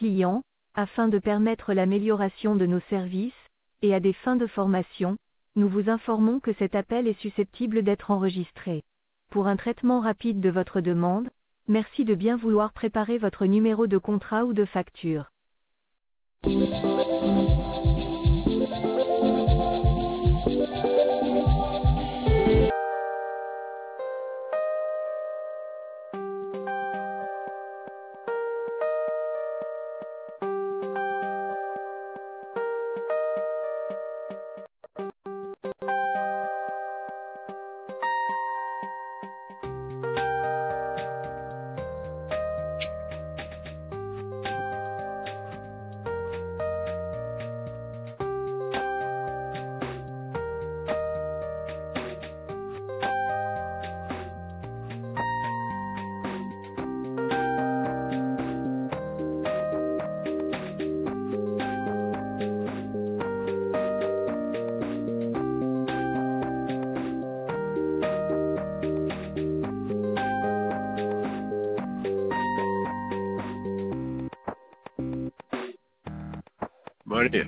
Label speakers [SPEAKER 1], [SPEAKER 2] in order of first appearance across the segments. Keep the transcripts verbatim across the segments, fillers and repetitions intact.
[SPEAKER 1] clients, afin de permettre l'amélioration de nos services, et à des fins de formation, nous vous informons que cet appel est susceptible d'être enregistré. Pour un traitement rapide de votre demande, merci de bien vouloir préparer votre numéro de contrat ou de facture.
[SPEAKER 2] Bon, allez.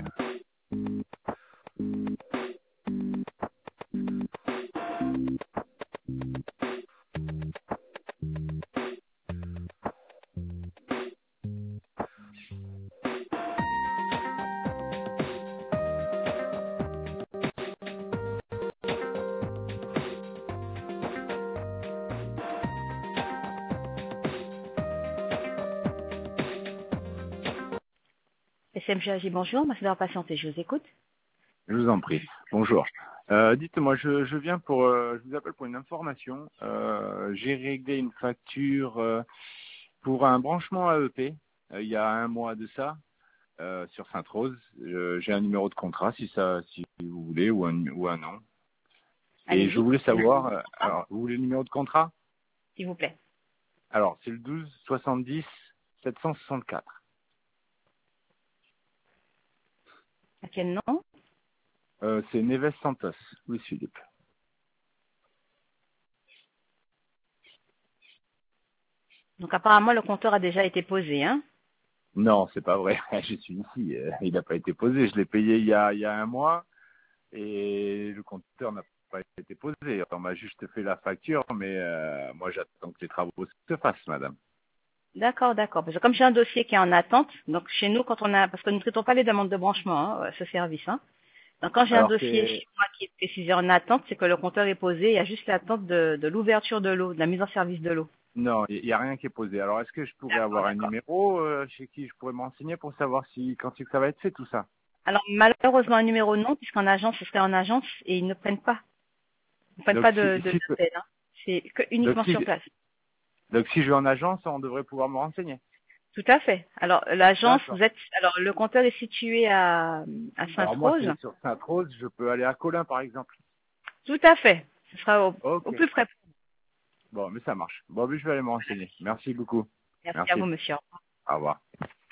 [SPEAKER 3] S M G A G, bonjour, merci d'avoir patienté, je vous écoute.
[SPEAKER 2] Je vous en prie. Bonjour. Euh, dites-moi, je, je viens pour, euh, je vous appelle pour une information. Euh, j'ai réglé une facture euh, pour un branchement A E P euh, il y a un mois de ça euh, sur Sainte-Rose. Je- J'ai un numéro de contrat si ça, si vous voulez, ou un, ou un nom. Et je
[SPEAKER 3] Allez-y,
[SPEAKER 2] voulais savoir, euh, alors, vous voulez le numéro de contrat?
[SPEAKER 3] s'il vous plaît.
[SPEAKER 2] Alors, c'est le douze soixante-dix sept cent soixante-quatre.
[SPEAKER 3] À quel nom?
[SPEAKER 2] Euh, c'est Neves Santos, Louis Philippe.
[SPEAKER 3] Donc apparemment le compteur a déjà été posé, hein?
[SPEAKER 2] Non, c'est pas vrai. Je suis ici. Euh, Il n'a pas été posé. Je l'ai payé il y a, il y a un mois et le compteur n'a pas été posé. On m'a juste fait la facture, mais euh, moi j'attends que les travaux se fassent, madame.
[SPEAKER 3] D'accord, d'accord. Parce que comme j'ai un dossier qui est en attente, donc chez nous, quand on a, parce que nous ne traitons pas les demandes de branchement, hein, ce service, hein. Donc quand j'ai un
[SPEAKER 2] Alors
[SPEAKER 3] dossier
[SPEAKER 2] c'est
[SPEAKER 3] chez moi qui est précisé en attente, c'est que le compteur est posé, il y a juste l'attente de, de l'ouverture de l'eau, de la mise en service de l'eau.
[SPEAKER 2] non, il n'y a rien qui est posé. Alors est-ce que je pourrais
[SPEAKER 3] D'accord,
[SPEAKER 2] avoir un
[SPEAKER 3] d'accord.
[SPEAKER 2] numéro euh, chez qui je pourrais me renseigner pour savoir si quand c'est que ça va être fait tout ça?
[SPEAKER 3] Alors malheureusement un numéro non, puisqu'en agence, ce serait en agence et ils ne prennent pas. Ils ne prennent
[SPEAKER 2] Donc
[SPEAKER 3] pas
[SPEAKER 2] si,
[SPEAKER 3] de, de
[SPEAKER 2] si
[SPEAKER 3] d'appel, hein. C'est que
[SPEAKER 2] donc
[SPEAKER 3] uniquement
[SPEAKER 2] si
[SPEAKER 3] sur place.
[SPEAKER 2] donc si je vais en agence, on devrait pouvoir me renseigner.
[SPEAKER 3] Tout à fait. Alors l'agence,
[SPEAKER 2] D'accord.
[SPEAKER 3] vous êtes, alors le compteur est situé à, à
[SPEAKER 2] Alors moi
[SPEAKER 3] Sainte-Rose.
[SPEAKER 2] c'est sur Sainte-Rose, je peux aller à Colin par exemple.
[SPEAKER 3] Tout à fait. Ce sera au, au
[SPEAKER 2] Ok.
[SPEAKER 3] plus près.
[SPEAKER 2] Bon, mais ça marche. Bon, mais je vais aller me renseigner. Merci beaucoup.
[SPEAKER 3] Merci à
[SPEAKER 2] Merci.
[SPEAKER 3] vous, monsieur.
[SPEAKER 2] Au revoir.